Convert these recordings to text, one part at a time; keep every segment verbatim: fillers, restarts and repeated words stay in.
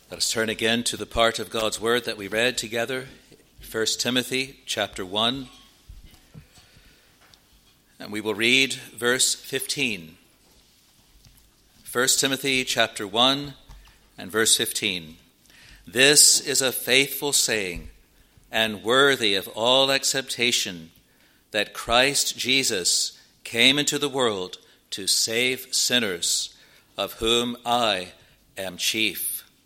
Let us turn again to the part of God's Word that we read together, First Timothy chapter one. And we will read verse fifteen. First Timothy chapter one and verse fifteen. This is a faithful saying and worthy of all acceptation, that Christ Jesus came into the world to save sinners, of whom I am chief.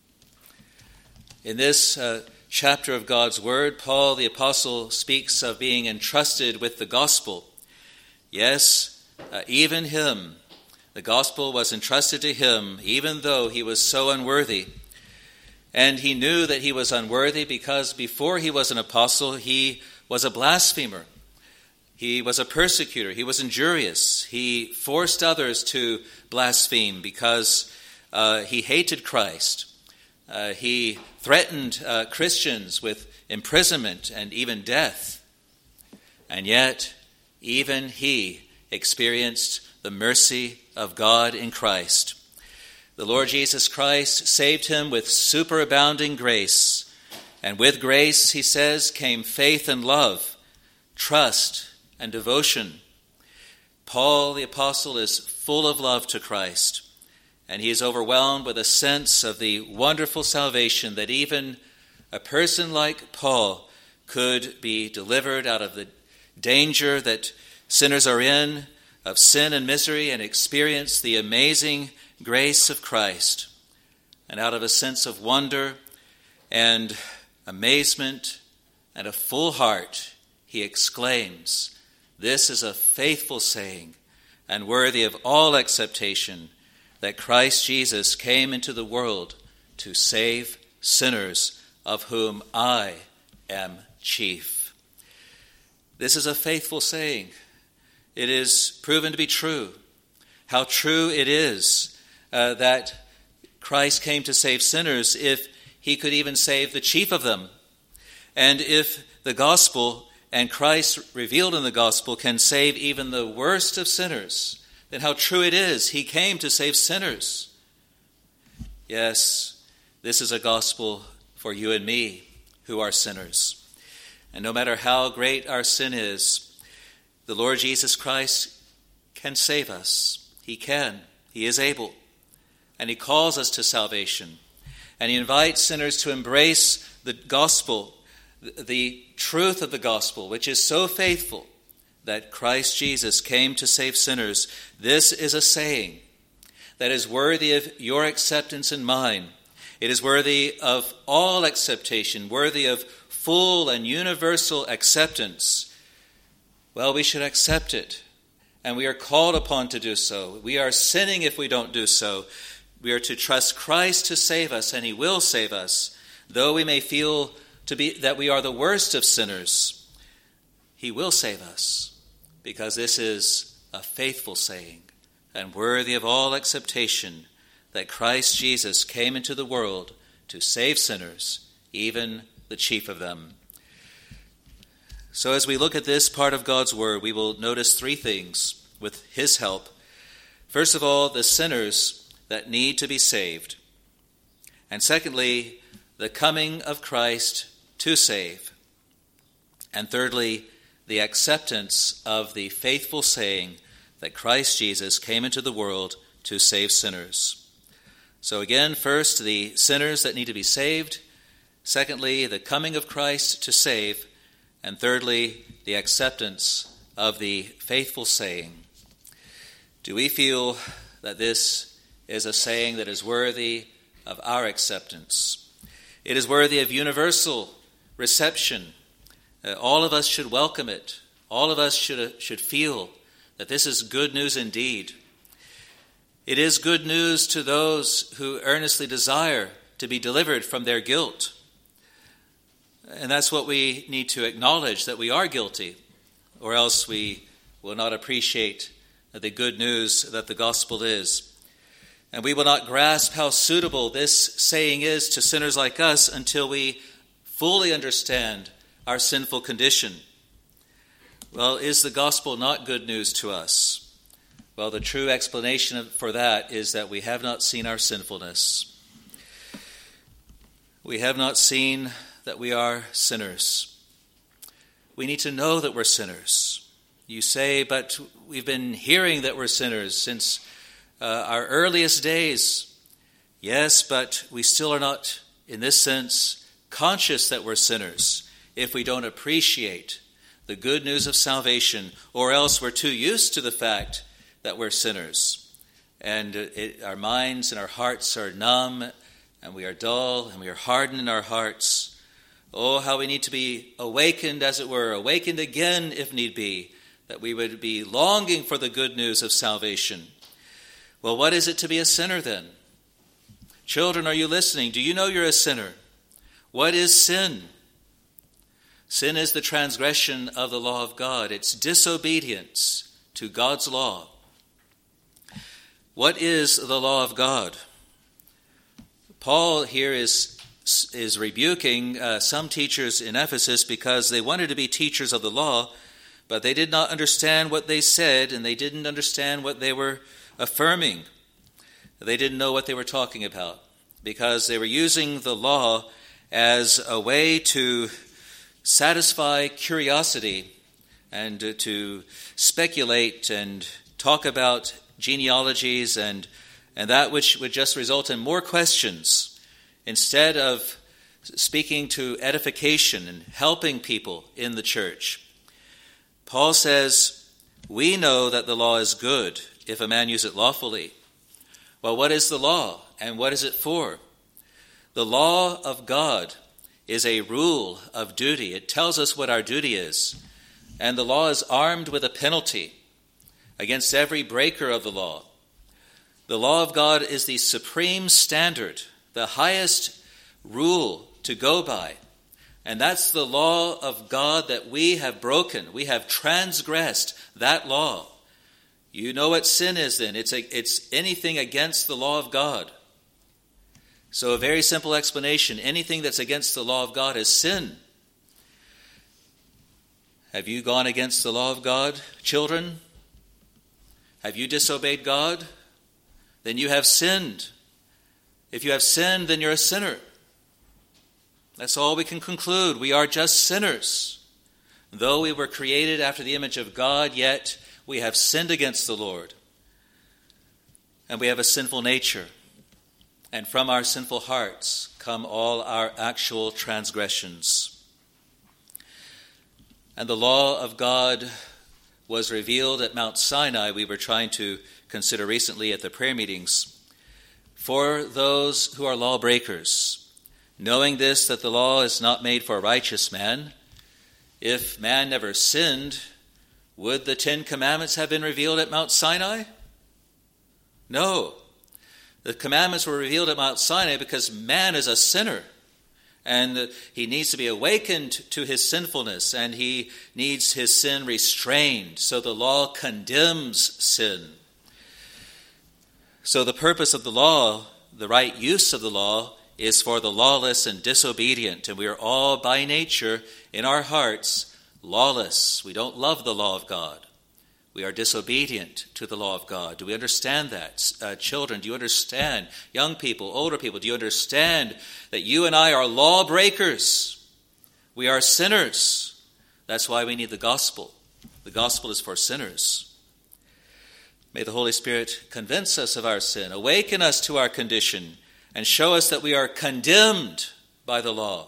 In this uh, chapter of God's Word, Paul the Apostle speaks of being entrusted with the gospel. Yes, uh, even him. The gospel was entrusted to him, even though he was so unworthy. And he knew that he was unworthy because before he was an apostle, he was a blasphemer. He was a persecutor. He was injurious. He forced others to blaspheme because uh, he hated Christ. Uh, he threatened uh, Christians with imprisonment and even death. And yet, even he experienced the mercy of God in Christ. The Lord Jesus Christ saved him with superabounding grace. And with grace, he says, came faith and love, trust and devotion. Paul the Apostle is full of love to Christ. And he is overwhelmed with a sense of the wonderful salvation that even a person like Paul could be delivered out of the danger that sinners are in, of sin and misery, and experience the amazing grace of Christ. And out of a sense of wonder and amazement and a full heart, he exclaims, "This is a faithful saying and worthy of all acceptation, that Christ Jesus came into the world to save sinners, of whom I am chief." This is a faithful saying. It is proven to be true. How true it is uh, that Christ came to save sinners if he could even save the chief of them. And if the gospel and Christ revealed in the gospel can save even the worst of sinners, then how true it is he came to save sinners. Yes, this is a gospel for you and me who are sinners. And no matter how great our sin is, the Lord Jesus Christ can save us. He can. He is able. And he calls us to salvation. And he invites sinners to embrace the gospel, the truth of the gospel, which is so faithful, that Christ Jesus came to save sinners. This is a saying that is worthy of your acceptance and mine. It is worthy of all acceptation, worthy of full and universal acceptance. Well, we should accept it, and we are called upon to do so. We are sinning if we don't do so. We are to trust Christ to save us, and he will save us. Though we may feel to be that we are the worst of sinners, he will save us. Because this is a faithful saying and worthy of all acceptation, that Christ Jesus came into the world to save sinners, even the chief of them. So as we look at this part of God's Word, we will notice three things with his help. First of all, the sinners that need to be saved. And secondly, the coming of Christ to save. And thirdly, the acceptance of the faithful saying that Christ Jesus came into the world to save sinners. So again, first, the sinners that need to be saved. Secondly, the coming of Christ to save. And thirdly, the acceptance of the faithful saying. Do we feel that this is a saying that is worthy of our acceptance? It is worthy of universal reception. Uh, all of us should welcome it. All of us should, uh, should feel that this is good news indeed. It is good news to those who earnestly desire to be delivered from their guilt. And that's what we need to acknowledge, that we are guilty, or else we will not appreciate the good news that the gospel is. And we will not grasp how suitable this saying is to sinners like us until we fully understand our sinful condition. Well, is the gospel not good news to us? Well, the true explanation for that is that we have not seen our sinfulness. We have not seen that we are sinners. We need to know that we're sinners. You say, but we've been hearing that we're sinners since uh, our earliest days. Yes, but we still are not, in this sense, conscious that we're sinners if we don't appreciate the good news of salvation, or else we're too used to the fact that we're sinners. And it, our minds and our hearts are numb, and we are dull, and we are hardened in our hearts. Oh, how we need to be awakened, as it were, awakened again if need be, that we would be longing for the good news of salvation. Well, what is it to be a sinner then? Children, are you listening? Do you know you're a sinner? What is sin? Sin is the transgression of the law of God. It's disobedience to God's law. What is the law of God? Paul here is, is rebuking uh, some teachers in Ephesus because they wanted to be teachers of the law, but they did not understand what they said, and they didn't understand what they were affirming. They didn't know what they were talking about because they were using the law as a way to satisfy curiosity and to speculate and talk about genealogies and, and that which would just result in more questions instead of speaking to edification and helping people in the church. Paul says, we know that the law is good if a man use it lawfully. Well, what is the law and what is it for? The law of God is a rule of duty. It tells us what our duty is. And the law is armed with a penalty against every breaker of the law. The law of God is the supreme standard, the highest rule to go by. And that's the law of God that we have broken. We have transgressed that law. You know what sin is then. It's, a, it's anything against the law of God. So a very simple explanation. Anything that's against the law of God is sin. Have you gone against the law of God, children? Have you disobeyed God? Then you have sinned. If you have sinned, then you're a sinner. That's all we can conclude. We are just sinners. Though we were created after the image of God, yet we have sinned against the Lord. And we have a sinful nature. And from our sinful hearts come all our actual transgressions. And the law of God was revealed at Mount Sinai. We were trying to consider recently at the prayer meetings. For those who are lawbreakers, knowing this, that the law is not made for a righteous man, if man never sinned, would the Ten Commandments have been revealed at Mount Sinai? No. The commandments were revealed at Mount Sinai because man is a sinner. And he needs to be awakened to his sinfulness, and he needs his sin restrained. So the law condemns sin. So the purpose of the law, the right use of the law, is for the lawless and disobedient. And we are all by nature, in our hearts, lawless. We don't love the law of God. We are disobedient to the law of God. Do we understand that? Uh, children, do you understand? Young people, older people, do you understand that you and I are lawbreakers? We are sinners. That's why we need the gospel. The gospel is for sinners. May the Holy Spirit convince us of our sin, awaken us to our condition, and show us that we are condemned by the law.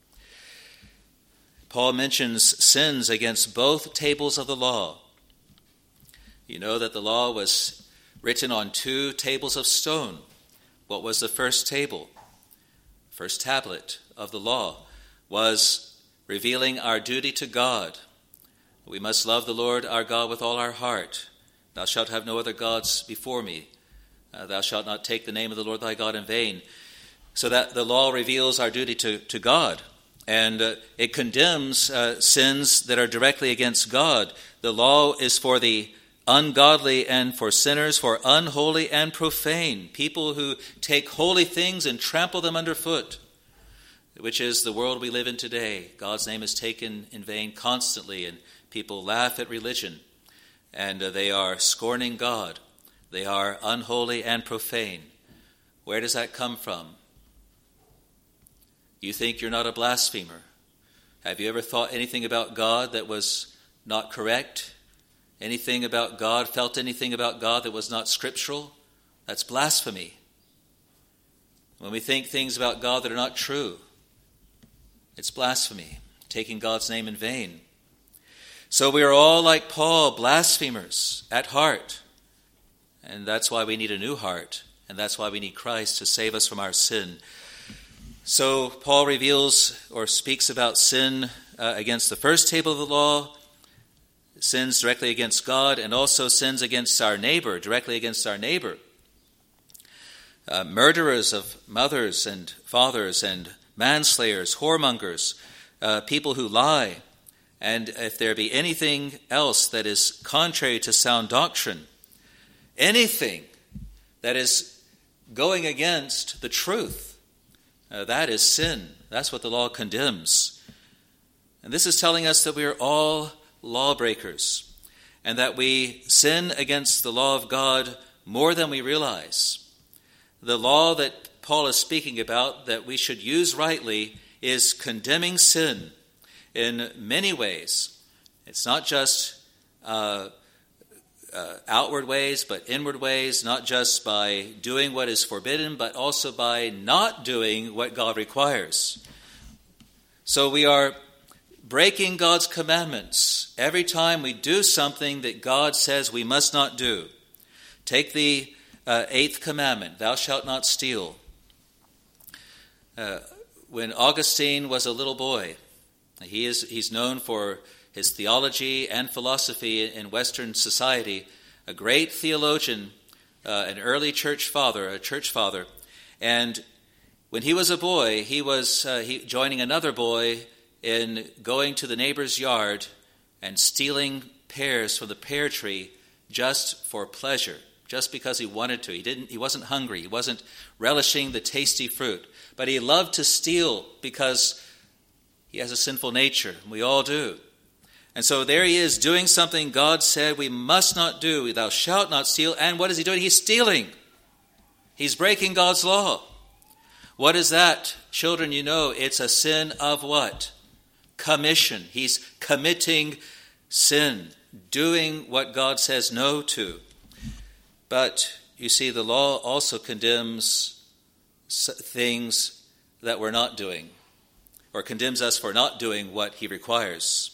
Paul mentions sins against both tables of the law. You know that the law was written on two tables of stone. What was the first table? First tablet of the law was revealing our duty to God. We must love the Lord our God with all our heart. Thou shalt have no other gods before me. Uh, thou shalt not take the name of the Lord thy God in vain. So that the law reveals our duty to, to God. And uh, it condemns uh, sins that are directly against God. The law is for the ungodly and for sinners, for unholy and profane, people who take holy things and trample them underfoot, which is the world we live in today. God's name is taken in vain constantly, and people laugh at religion, and uh, they are scorning God. They are unholy and profane. Where does that come from? You think you're not a blasphemer. Have you ever thought anything about God that was not correct? Anything about God, felt anything about God that was not scriptural? That's blasphemy. When we think things about God that are not true, it's blasphemy, taking God's name in vain. So we are all like Paul, blasphemers at heart. And that's why we need a new heart. And that's why we need Christ to save us from our sin. So Paul reveals or speaks about sin uh, against the first table of the law, sins directly against God, and also sins against our neighbor, directly against our neighbor. Uh, murderers of mothers and fathers and manslayers, whoremongers, uh, people who lie. And if there be anything else that is contrary to sound doctrine, anything that is going against the truth, uh, that is sin. That's what the law condemns. And this is telling us that we are all lawbreakers and that we sin against the law of God more than we realize. The law that Paul is speaking about that we should use rightly is condemning sin in many ways. It's not just uh, uh, outward ways, but inward ways, not just by doing what is forbidden, but also by not doing what God requires. So we are breaking God's commandments every time we do something that God says we must not do. Take the uh, eighth commandment, thou shalt not steal. Uh, when Augustine was a little boy, he is he's known for his theology and philosophy in Western society, a great theologian, uh, an early church father, a church father. And when he was a boy, he was uh, he, joining another boy in going to the neighbor's yard and stealing pears from the pear tree just for pleasure, just because he wanted to. He didn't. He wasn't hungry. He wasn't relishing the tasty fruit. But he loved to steal because he has a sinful nature. We all do. And so there he is doing something God said we must not do. Thou shalt not steal. And what is he doing? He's stealing. He's breaking God's law. What is that? Children, you know, it's a sin of what? Commission. He's committing sin, doing what God says no to. But you see, the law also condemns things that we're not doing, or condemns us for not doing what he requires.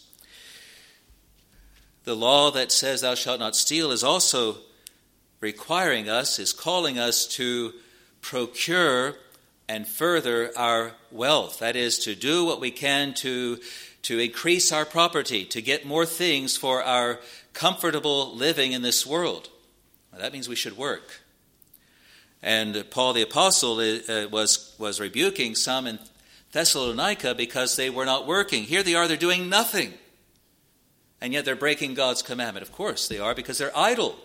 The law that says thou shalt not steal is also requiring us, is calling us to procure and further our wealth. That is, to do what we can to, to increase our property, to get more things for our comfortable living in this world. Well, that means we should work. And Paul the Apostle uh, was, was rebuking some in Thessalonica because they were not working. Here they are, they're doing nothing. And yet they're breaking God's commandment. Of course they are, because they're idle.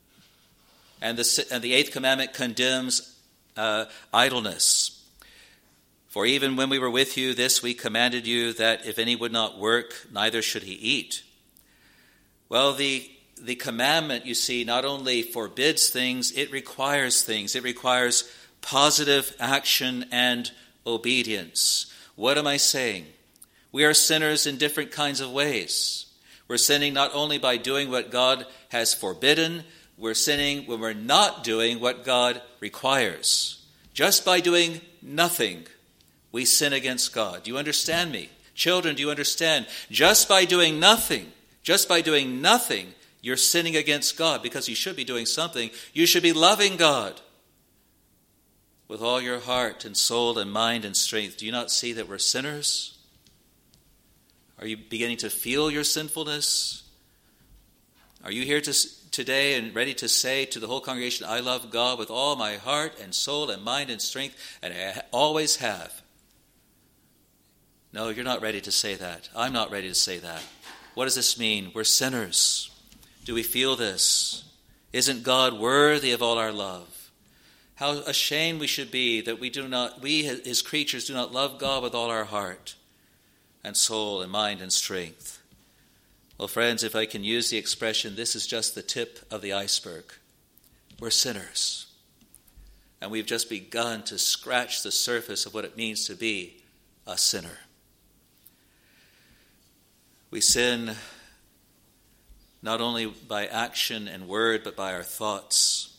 And the, and the eighth commandment condemns uh, idleness. For even when we were with you, this we commanded you, that if any would not work, neither should he eat. Well, the, the commandment, you see, not only forbids things, it requires things. It requires positive action and obedience. What am I saying? We are sinners in different kinds of ways. We're sinning not only by doing what God has forbidden, we're sinning when we're not doing what God requires. Just by doing nothing, we sin against God. Do you understand me? Children, do you understand? Just by doing nothing, just by doing nothing, you're sinning against God, because you should be doing something. You should be loving God with all your heart and soul and mind and strength. Do you not see that we're sinners? Are you beginning to feel your sinfulness? Are you here to, today and ready to say to the whole congregation, I love God with all my heart and soul and mind and strength, and I always have? No, you're not ready to say that. I'm not ready to say that. What does this mean? We're sinners. Do we feel this? Isn't God worthy of all our love? How ashamed we should be that we do not, we his creatures do not love God with all our heart and soul and mind and strength. Well, friends, if I can use the expression, this is just the tip of the iceberg. We're sinners. And we've just begun to scratch the surface of what it means to be a sinner. We sin not only by action and word, but by our thoughts.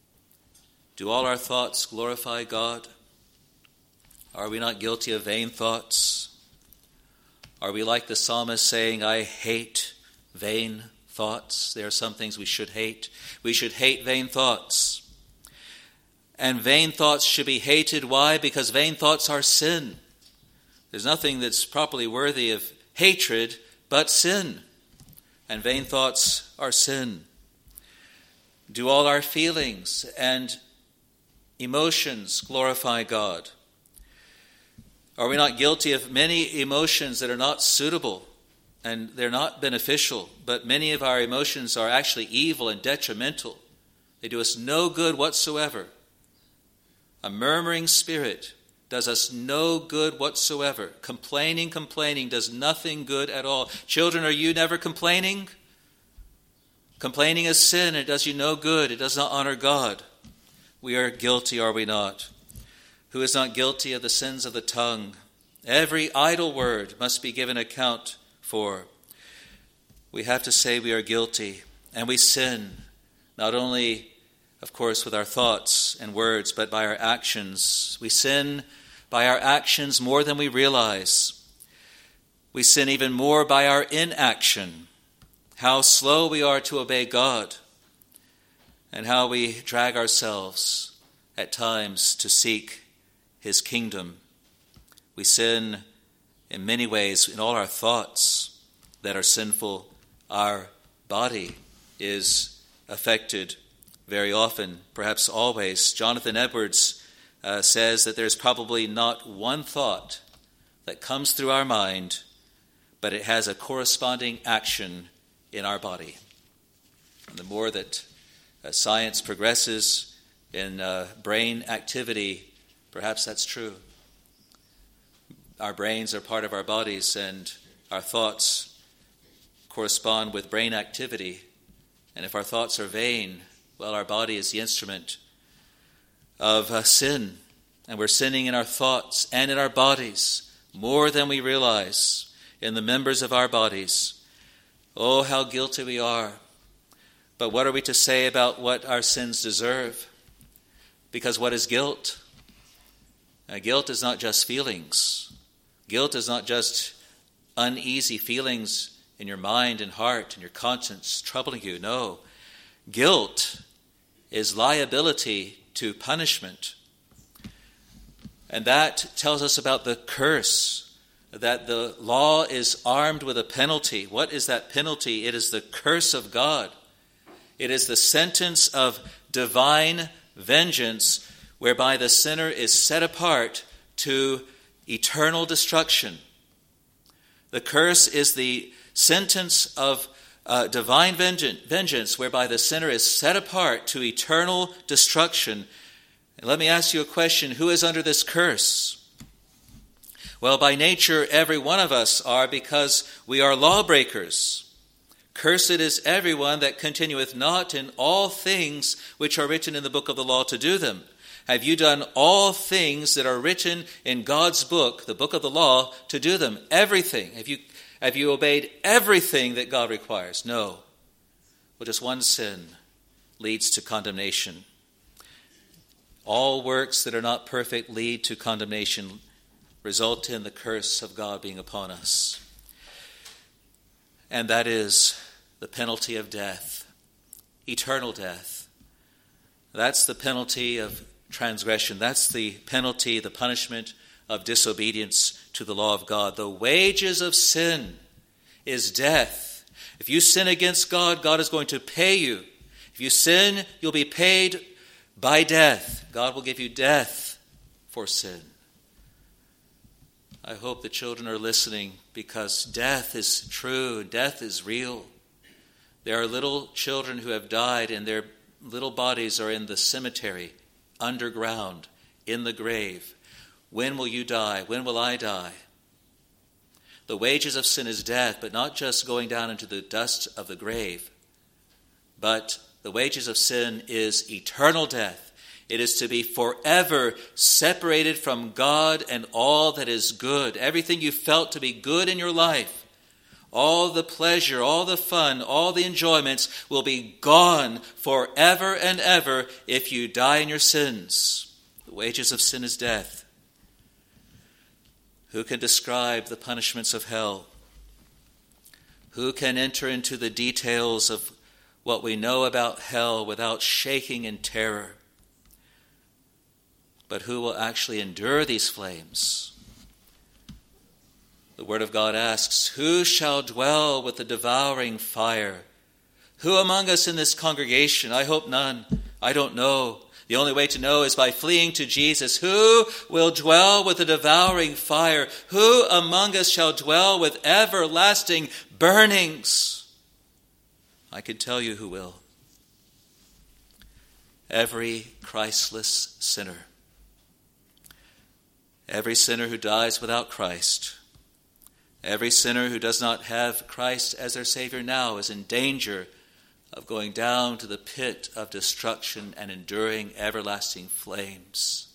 Do all our thoughts glorify God? Are we not guilty of vain thoughts? Are we like the psalmist saying, I hate vain thoughts? There are some things we should hate. We should hate vain thoughts. And vain thoughts should be hated. Why? Because vain thoughts are sin. There's nothing that's properly worthy of hatred but sin. And vain thoughts are sin. Do all our feelings and emotions glorify God? Are we not guilty of many emotions that are not suitable and they're not beneficial, but many of our emotions are actually evil and detrimental? They do us no good whatsoever. A murmuring spirit does us no good whatsoever. Complaining, complaining does nothing good at all. Children, are you never complaining? Complaining is sin. It does you no good. It does not honor God. We are guilty, are we not? Who is not guilty of the sins of the tongue? Every idle word must be given account for. We have to say we are guilty, and we sin, not only, of course, with our thoughts and words, but by our actions. We sin by our actions more than we realize. We sin even more by our inaction. How slow we are to obey God, and how we drag ourselves at times to seek His kingdom. We sin in many ways in all our thoughts that are sinful. Our body is affected very often, perhaps always. Jonathan Edwards uh, says that there's probably not one thought that comes through our mind, but it has a corresponding action in our body. And the more that uh, science progresses in uh, brain activity, perhaps that's true. Our brains are part of our bodies, and our thoughts correspond with brain activity. And if our thoughts are vain, well, our body is the instrument of uh, sin. And we're sinning in our thoughts and in our bodies more than we realize in the members of our bodies. Oh, how guilty we are. But what are we to say about what our sins deserve? Because what is guilt? Uh, guilt is not just feelings. Guilt is not just uneasy feelings in your mind and heart and your conscience troubling you. No. Guilt is liability to punishment. And that tells us about the curse, that the law is armed with a penalty. What is that penalty? It is the curse of God. It is the sentence of divine vengeance whereby the sinner is set apart to eternal destruction. The curse is the sentence of uh, divine vengeance whereby the sinner is set apart to eternal destruction. And let me ask you a question. Who is under this curse? Well, by nature, every one of us are, because we are lawbreakers. Cursed is everyone that continueth not in all things which are written in the book of the law to do them. Have you done all things that are written in God's book, the book of the law, to do them? Everything. Have you, have you obeyed everything that God requires? No. Well, just one sin leads to condemnation. All works that are not perfect lead to condemnation, result in the curse of God being upon us. And that is the penalty of death, eternal death. That's the penalty of transgression. That's the penalty, the punishment of disobedience to the law of God. The wages of sin is death. If you sin against God, God is going to pay you. If you sin, you'll be paid by death. God will give you death for sin. I hope the children are listening, because death is true, death is real. There are little children who have died, and their little bodies are in the cemetery, underground, in the grave. When will you die? When will I die? The wages of sin is death, but not just going down into the dust of the grave, but the wages of sin is eternal death. It is to be forever separated from God and all that is good. Everything you felt to be good in your life, all the pleasure, all the fun, all the enjoyments will be gone forever and ever if you die in your sins. The wages of sin is death. Who can describe the punishments of hell? Who can enter into the details of what we know about hell without shaking in terror? But who will actually endure these flames? The Word of God asks, who shall dwell with the devouring fire? Who among us in this congregation? I hope none. I don't know. The only way to know is by fleeing to Jesus. Who will dwell with the devouring fire? Who among us shall dwell with everlasting burnings? I can tell you who will. Every Christless sinner. Every sinner who dies without Christ. Every sinner who does not have Christ as their Savior now is in danger of going down to the pit of destruction and enduring everlasting flames.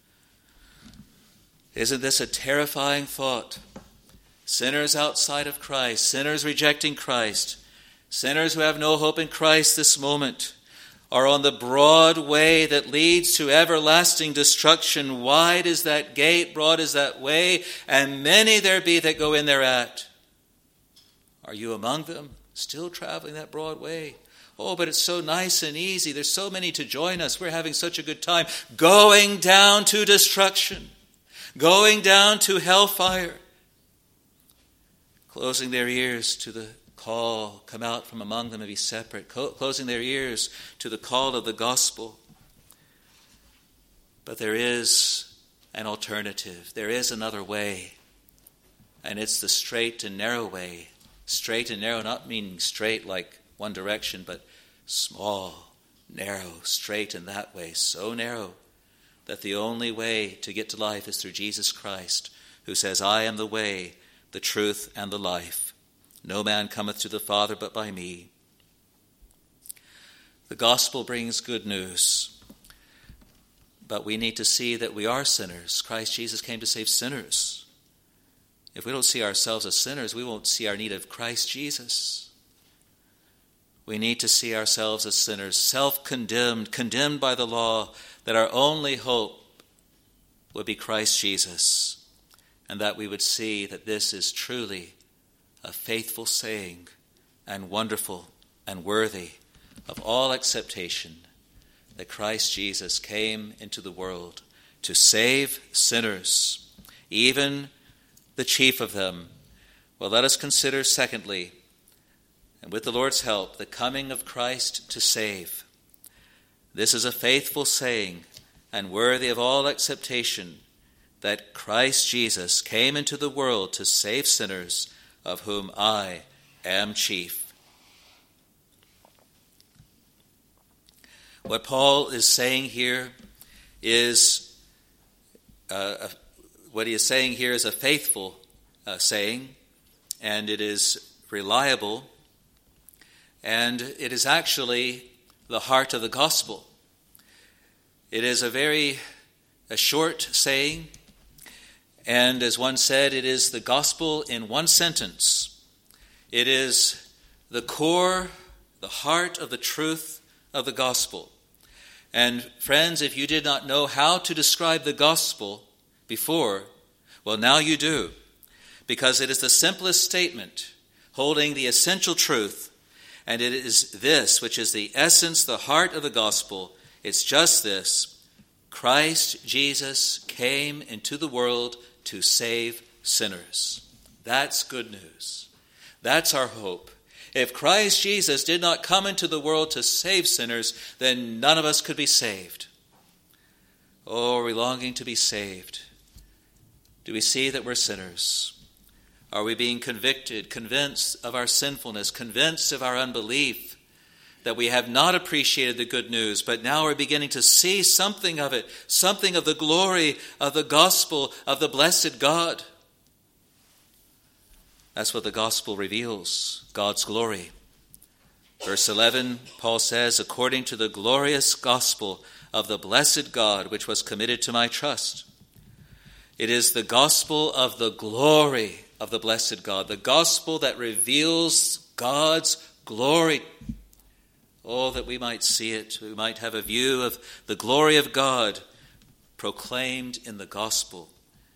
Isn't this a terrifying thought? Sinners outside of Christ, sinners rejecting Christ, sinners who have no hope in Christ this moment, are on the broad way that leads to everlasting destruction. Wide is that gate, broad is that way, and many there be that go in thereat. Are you among them, still traveling that broad way? Oh, but it's so nice and easy. There's so many to join us. We're having such a good time. Going down to destruction. Going down to hellfire. Closing their ears to the call, come out from among them and be separate. Closing their ears to the call of the gospel. But there is an alternative. There is another way. And it's the straight and narrow way. Straight and narrow, not meaning straight like one direction, but small, narrow, straight in that way. So narrow that the only way to get to life is through Jesus Christ, who says, I am the way, the truth, and the life. No man cometh to the Father but by me. The gospel brings good news, but we need to see that we are sinners. Christ Jesus came to save sinners. If we don't see ourselves as sinners, we won't see our need of Christ Jesus. We need to see ourselves as sinners, self-condemned, condemned by the law, that our only hope would be Christ Jesus, and that we would see that this is truly a faithful saying and wonderful and worthy of all acceptation, that Christ Jesus came into the world to save sinners, even the chief of them. Well, let us consider, secondly, and with the Lord's help, the coming of Christ to save. This is a faithful saying and worthy of all acceptation, that Christ Jesus came into the world to save sinners, of whom I am chief. What Paul is saying here is, uh, what he is saying here is a faithful uh, saying, and it is reliable, and it is actually the heart of the gospel. It is a very a short saying, and as one said, it is the gospel in one sentence. It is the core, the heart of the truth of the gospel. And friends, if you did not know how to describe the gospel before, well, now you do, because it is the simplest statement holding the essential truth, and it is this, which is the essence, the heart of the gospel. It's just this: Christ Jesus came into the world to save sinners. That's good news. That's our hope. If Christ Jesus did not come into the world to save sinners, then none of us could be saved. Oh, are we longing to be saved? Do we see that we're sinners? Are we being convicted, convinced of our sinfulness, convinced of our unbelief, that we have not appreciated the good news, but now we're beginning to see something of it, something of the glory of the gospel of the blessed God? That's what the gospel reveals, God's glory. Verse eleven, Paul says, according to the glorious gospel of the blessed God which was committed to my trust. It is the gospel of the glory of the blessed God, the gospel that reveals God's glory. Oh, that we might see it, we might have a view of the glory of God proclaimed in the gospel.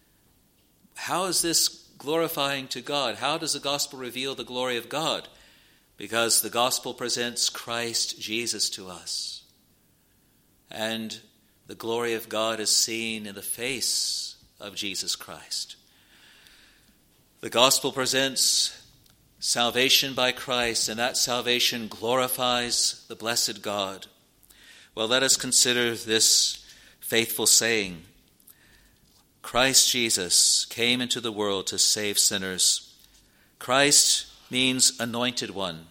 How is this glorifying to God? How does the gospel reveal the glory of God? Because the gospel presents Christ Jesus to us. And the glory of God is seen in the face of Jesus Christ. The gospel presents salvation by Christ, and that salvation glorifies the blessed God. Well, let us consider this faithful saying. Christ Jesus came into the world to save sinners. Christ means anointed one.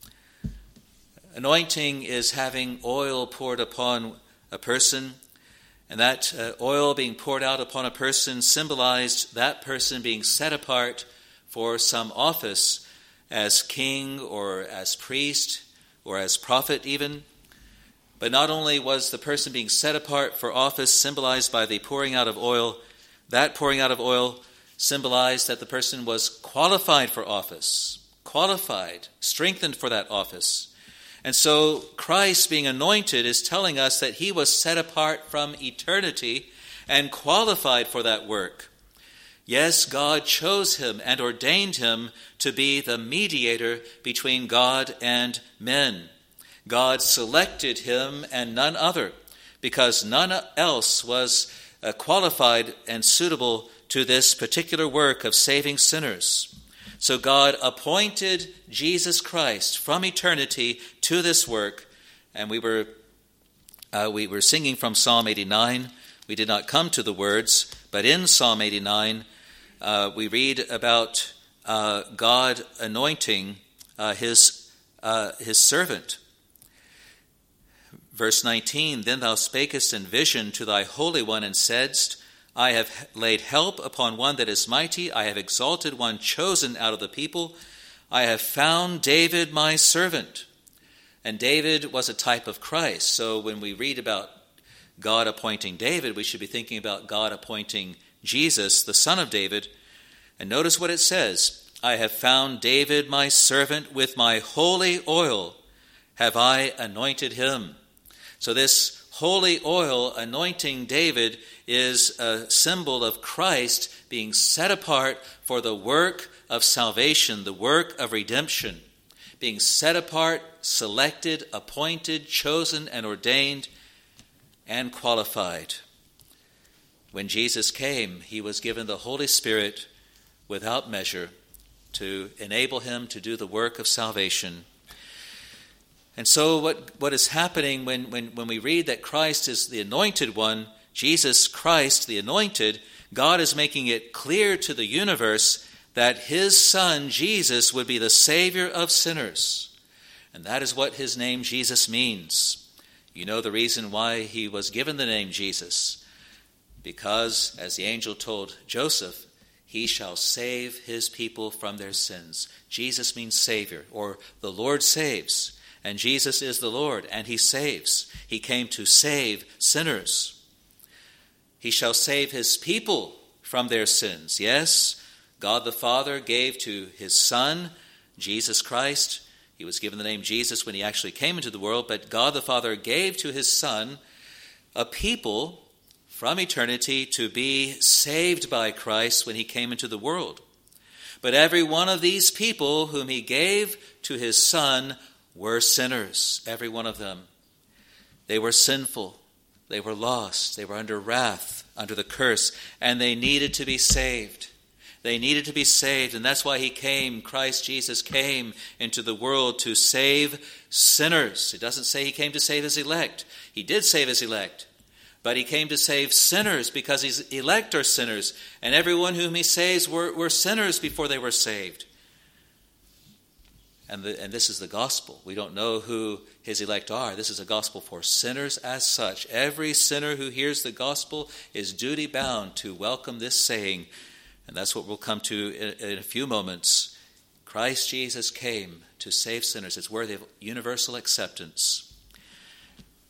Anointing is having oil poured upon a person, and that uh, oil being poured out upon a person symbolized that person being set apart for some office as king or as priest or as prophet even. But not only was the person being set apart for office symbolized by the pouring out of oil, that pouring out of oil symbolized that the person was qualified for office, qualified, strengthened for that office. And so Christ being anointed is telling us that he was set apart from eternity and qualified for that work. Yes, God chose him and ordained him to be the mediator between God and men. God selected him and none other, because none else was uh, qualified and suitable to this particular work of saving sinners. So God appointed Jesus Christ from eternity to this work, and we were uh, we were singing from Psalm eighty-nine. We did not come to the words, but in Psalm eighty-nine, uh, we read about uh, God anointing uh, his uh, his servant. Verse nineteen, Then thou spakest in vision to thy Holy One, and saidst, I have laid help upon one that is mighty. I have exalted one chosen out of the people. I have found David my servant. And David was a type of Christ. So when we read about God appointing David, we should be thinking about God appointing Jesus, the son of David. And notice what it says. I have found David my servant, with my holy oil have I anointed him. So this holy oil anointing David is a symbol of Christ being set apart for the work of salvation, the work of redemption, being set apart, selected, appointed, chosen, and ordained, and qualified. When Jesus came, he was given the Holy Spirit without measure to enable him to do the work of salvation. And so what, what is happening when, when, when we read that Christ is the anointed one, Jesus Christ, the anointed, God is making it clear to the universe that his son, Jesus, would be the Savior of sinners. And that is what his name Jesus means. You know the reason why he was given the name Jesus. Because, as the angel told Joseph, he shall save his people from their sins. Jesus means Savior, or the Lord saves. And Jesus is the Lord, and he saves. He came to save sinners. He shall save his people from their sins. Yes, God the Father gave to his Son, Jesus Christ. He was given the name Jesus when he actually came into the world, but God the Father gave to his Son a people from eternity to be saved by Christ when he came into the world. But every one of these people whom he gave to his Son were sinners, every one of them. They were sinful. They were lost. They were under wrath, under the curse, and they needed to be saved. They needed to be saved, and that's why he came. Christ Jesus came into the world to save sinners. It doesn't say he came to save his elect. He did save his elect, but he came to save sinners because his elect are sinners, and everyone whom he saves were, were sinners before they were saved. And, the, and this is the gospel. We don't know who his elect are. This is a gospel for sinners as such. Every sinner who hears the gospel is duty bound to welcome this saying. And that's what we'll come to in, in a few moments. Christ Jesus came to save sinners. It's worthy of universal acceptance.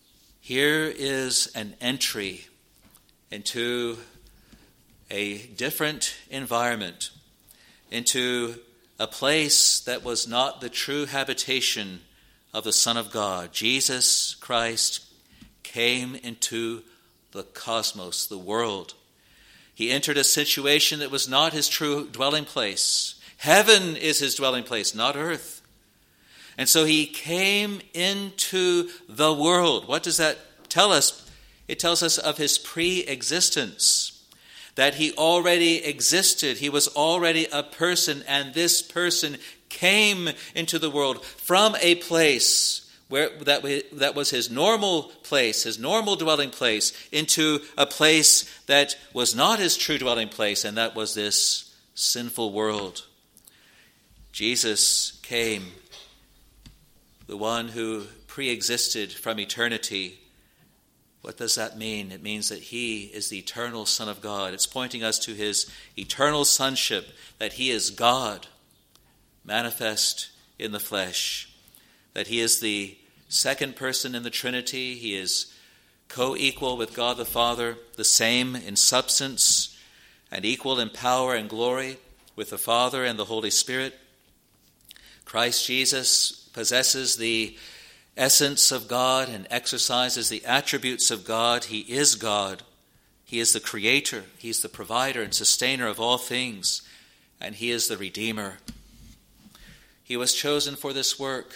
Here is an entry into a different environment, into a place that was not the true habitation of the Son of God. Jesus Christ came into the cosmos, the world. He entered a situation that was not his true dwelling place. Heaven is his dwelling place, not earth. And so he came into the world. What does that tell us? It tells us of his pre-existence, that he already existed. He was already a person, and this person came into the world from a place where that, that was his normal place, his normal dwelling place, into a place that was not his true dwelling place, and that was this sinful world. Jesus came, the one who pre-existed from eternity. What does that mean? It means that he is the eternal Son of God. It's pointing us to his eternal sonship, that he is God, manifest in the flesh, that he is the second person in the Trinity. He is co-equal with God the Father, the same in substance, and equal in power and glory with the Father and the Holy Spirit. Christ Jesus possesses the essence of God and exercises the attributes of God. He is God. He is the creator. He is the provider and sustainer of all things. And he is the Redeemer. He was chosen for this work.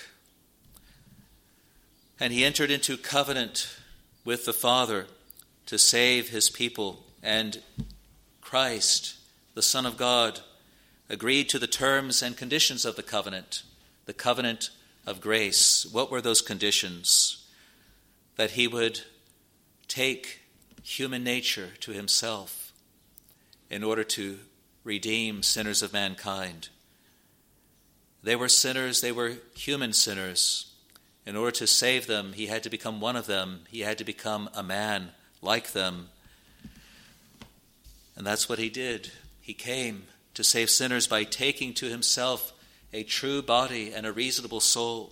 And he entered into covenant with the Father to save his people. And Christ, the Son of God, agreed to the terms and conditions of the covenant, the covenant of grace. What were those conditions? That he would take human nature to himself in order to redeem sinners of mankind. They were sinners, they were human sinners. In order to save them, he had to become one of them. He had to become a man like them. And that's what he did. He came to save sinners by taking to himself a true body and a reasonable soul.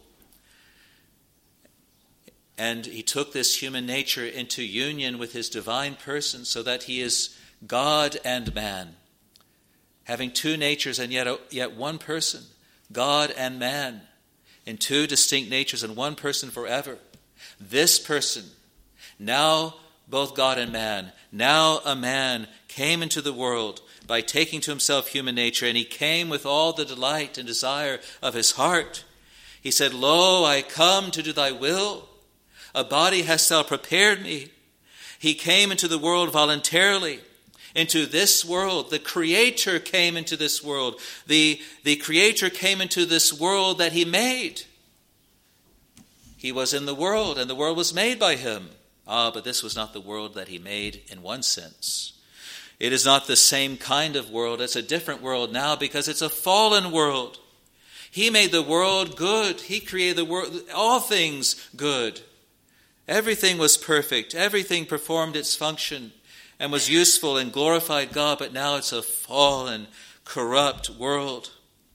And he took this human nature into union with his divine person so that he is God and man, having two natures and yet, yet one person, God and man, in two distinct natures and one person forever. This person, now both God and man, now a man, came into the world by taking to himself human nature, and he came with all the delight and desire of his heart. He said, "Lo, I come to do thy will. A body hast thou prepared me." He came into the world voluntarily, into this world. The Creator came into this world. The, the Creator came into this world that he made. He was in the world, and the world was made by him. Ah, but this was not the world that he made in one sense. It is not the same kind of world. It's a different world now because it's a fallen world. He made the world good. He created the world, all things good. Everything was perfect. Everything performed its function and was useful and glorified God, but now it's a fallen, corrupt world.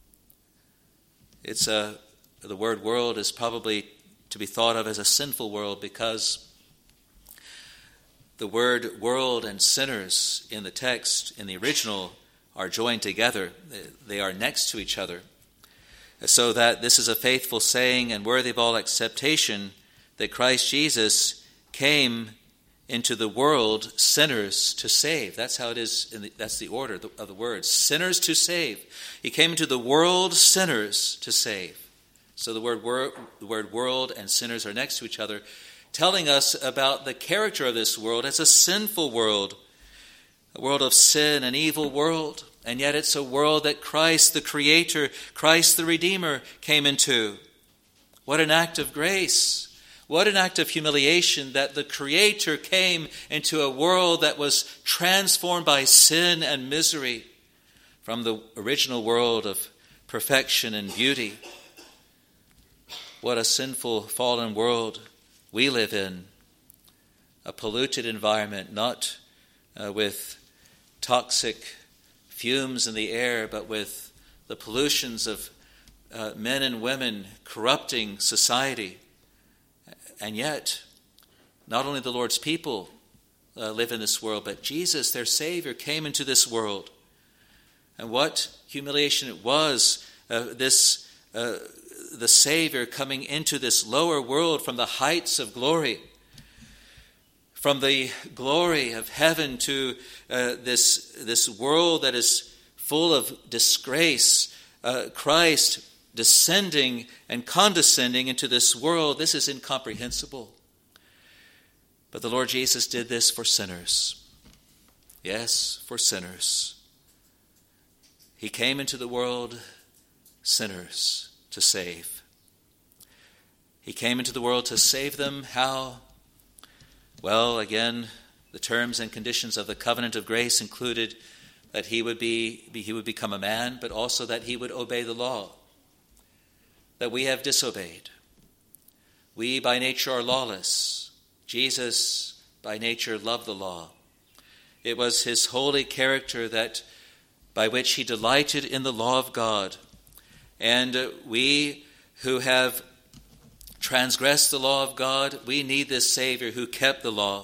It's a, the word world is probably to be thought of as a sinful world because the word world and sinners in the text, in the original, are joined together. They are next to each other. So that this is a faithful saying and worthy of all acceptation that Christ Jesus came into the world sinners to save. That's how it is, in the, that's the order of the words. Sinners to save. He came into the world sinners to save. So the word, wor- the word world and sinners are next to each other, telling us about the character of this world. It's a sinful world, a world of sin, an evil world. And yet it's a world that Christ, the Creator, Christ, the Redeemer, came into. What an act of grace. What an act of humiliation that the Creator came into a world that was transformed by sin and misery from the original world of perfection and beauty. What a sinful, fallen world we live in. A polluted environment, not uh, with toxic fumes in the air, but with the pollutions of uh, men and women corrupting society. And yet, not only the Lord's people uh, live in this world, but Jesus, their Savior, came into this world. And what humiliation it was, uh, this uh, the Savior coming into this lower world from the heights of glory, from the glory of heaven to uh, this, this world that is full of disgrace. Uh, Christ descending and condescending into this world, this is incomprehensible. But the Lord Jesus did this for sinners. Yes, for sinners. He came into the world sinners to save. He came into the world to save them. How? Well, again, the terms and conditions of the covenant of grace included that he would be, he would become a man, but also that he would obey the law that we have disobeyed. We by nature are lawless. Jesus by nature loved the law. It was his holy character that by which he delighted in the law of God. And we who have transgressed the law of God, we need this Savior who kept the law.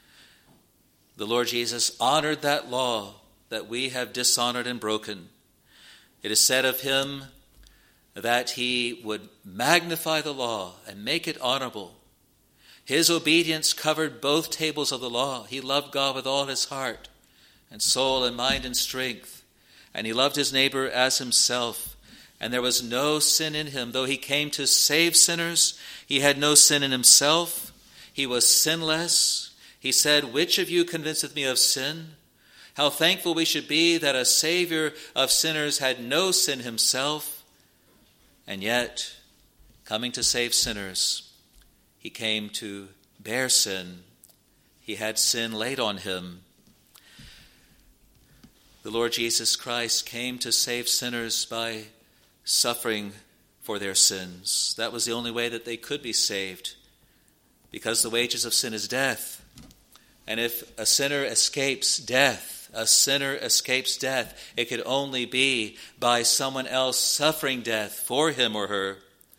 The Lord Jesus honored that law that we have dishonored and broken. It is said of him that he would magnify the law and make it honorable. His obedience covered both tables of the law. He loved God with all his heart and soul and mind and strength. And he loved his neighbor as himself. And there was no sin in him. Though he came to save sinners, he had no sin in himself. He was sinless. He said, "Which of you convinceth me of sin?" How thankful we should be that a Savior of sinners had no sin himself. And yet, coming to save sinners, he came to bear sin. He had sin laid on him. The Lord Jesus Christ came to save sinners by suffering for their sins. That was the only way that they could be saved, because the wages of sin is death. And if a sinner escapes death, a sinner escapes death, it could only be by someone else suffering death for him or her.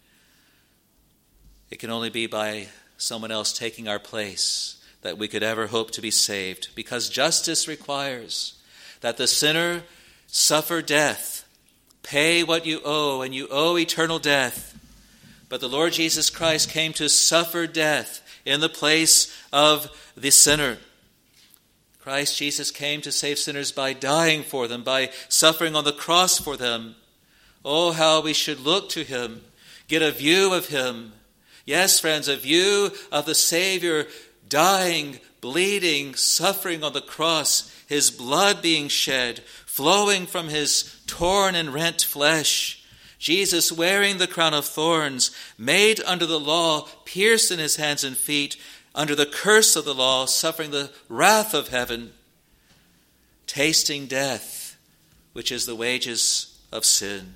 It can only be by someone else taking our place that we could ever hope to be saved, because justice requires that the sinner suffer death, pay what you owe, and you owe eternal death. But the Lord Jesus Christ came to suffer death in the place of the sinner. Christ Jesus came to save sinners by dying for them, by suffering on the cross for them. Oh, how we should look to him, get a view of him. Yes, friends, a view of the Savior dying, bleeding, suffering on the cross, his blood being shed, flowing from his torn and rent flesh. Jesus wearing the crown of thorns, made under the law, pierced in his hands and feet, under the curse of the law, suffering the wrath of heaven, tasting death, which is the wages of sin.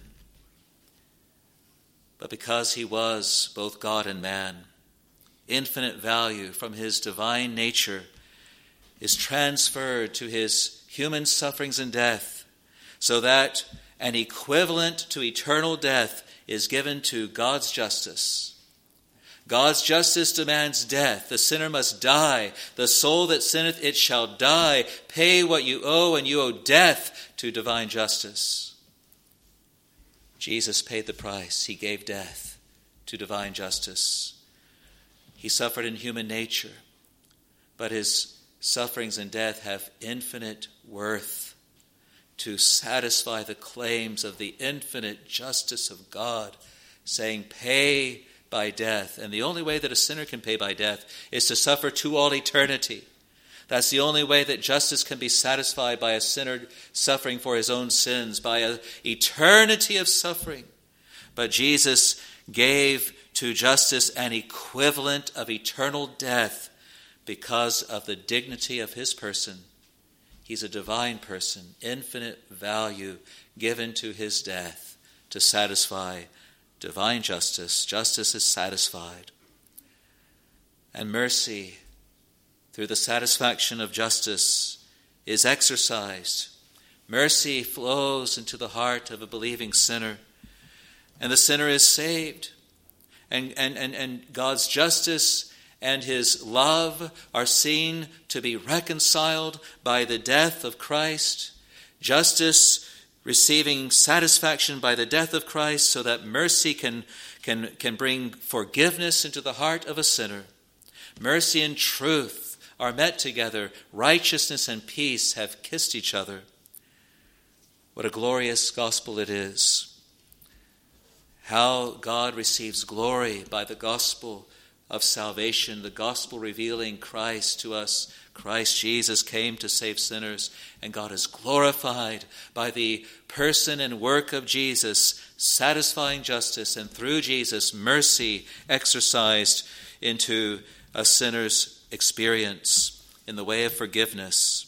But because he was both God and man, infinite value from his divine nature is transferred to his human sufferings and death, so that an equivalent to eternal death is given to God's justice. God's justice demands death. The sinner must die. The soul that sinneth, it shall die. Pay what you owe, and you owe death to divine justice. Jesus paid the price. He gave death to divine justice. He suffered in human nature, but his sufferings and death have infinite worth to satisfy the claims of the infinite justice of God, saying, pay by death. And the only way that a sinner can pay by death is to suffer to all eternity. That's the only way that justice can be satisfied, by a sinner suffering for his own sins, by an eternity of suffering. But Jesus gave to justice an equivalent of eternal death because of the dignity of his person. He's a divine person, infinite value given to his death to satisfy divine justice. Justice is satisfied. And mercy, through the satisfaction of justice, is exercised. Mercy flows into the heart of a believing sinner, and the sinner is saved. And, and, and, and God's justice and his love are seen to be reconciled by the death of Christ, justice receiving satisfaction by the death of Christ, so that mercy can, can, can bring forgiveness into the heart of a sinner. Mercy and truth are met together. Righteousness and peace have kissed each other. What a glorious gospel it is. How God receives glory by the gospel of salvation, the gospel revealing Christ to us. Christ Jesus came to save sinners, and God is glorified by the person and work of Jesus, satisfying justice, and through Jesus, mercy exercised into a sinner's experience in the way of forgiveness.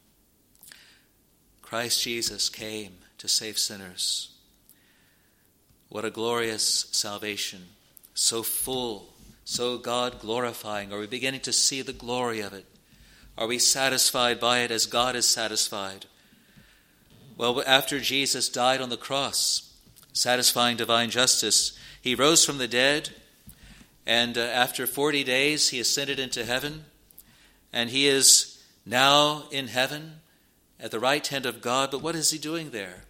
Christ Jesus came to save sinners. What a glorious salvation, so full, so God-glorifying. Are we beginning to see the glory of it? Are we satisfied by it as God is satisfied? Well, after Jesus died on the cross, satisfying divine justice, he rose from the dead, and uh, after forty days he ascended into heaven, and he is now in heaven at the right hand of God. But what is he doing there?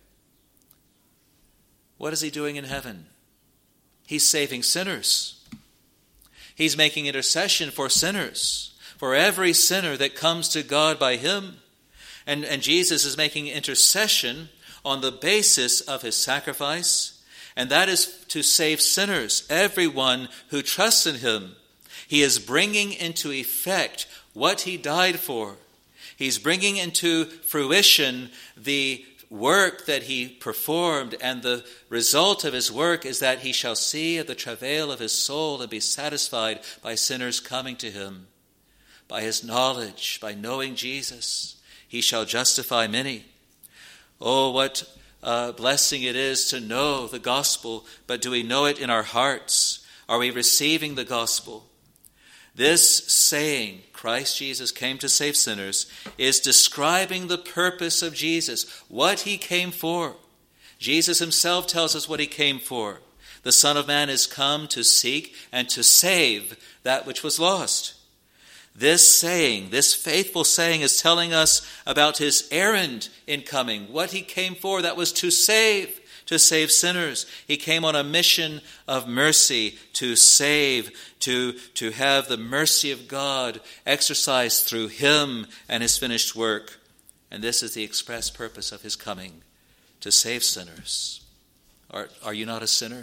What is he doing in heaven? He's saving sinners. He's making intercession for sinners, for every sinner that comes to God by him. And, and Jesus is making intercession on the basis of his sacrifice, and that is to save sinners, everyone who trusts in him. He is bringing into effect what he died for. He's bringing into fruition the work that he performed, and the result of his work is that he shall see of the travail of his soul and be satisfied by sinners coming to him. By his knowledge, by knowing Jesus, he shall justify many. Oh, what a blessing it is to know the gospel, but do we know it in our hearts? Are we receiving the gospel? This saying, Christ Jesus came to save sinners, is describing the purpose of Jesus, what he came for. Jesus himself tells us what he came for. The Son of Man is come to seek and to save that which was lost. This saying, this faithful saying, is telling us about his errand in coming, what he came for, that was to save, to save sinners. He came on a mission of mercy to save, to, to have the mercy of God exercised through him and his finished work. And this is the express purpose of his coming, to save sinners. Are, are you not a sinner?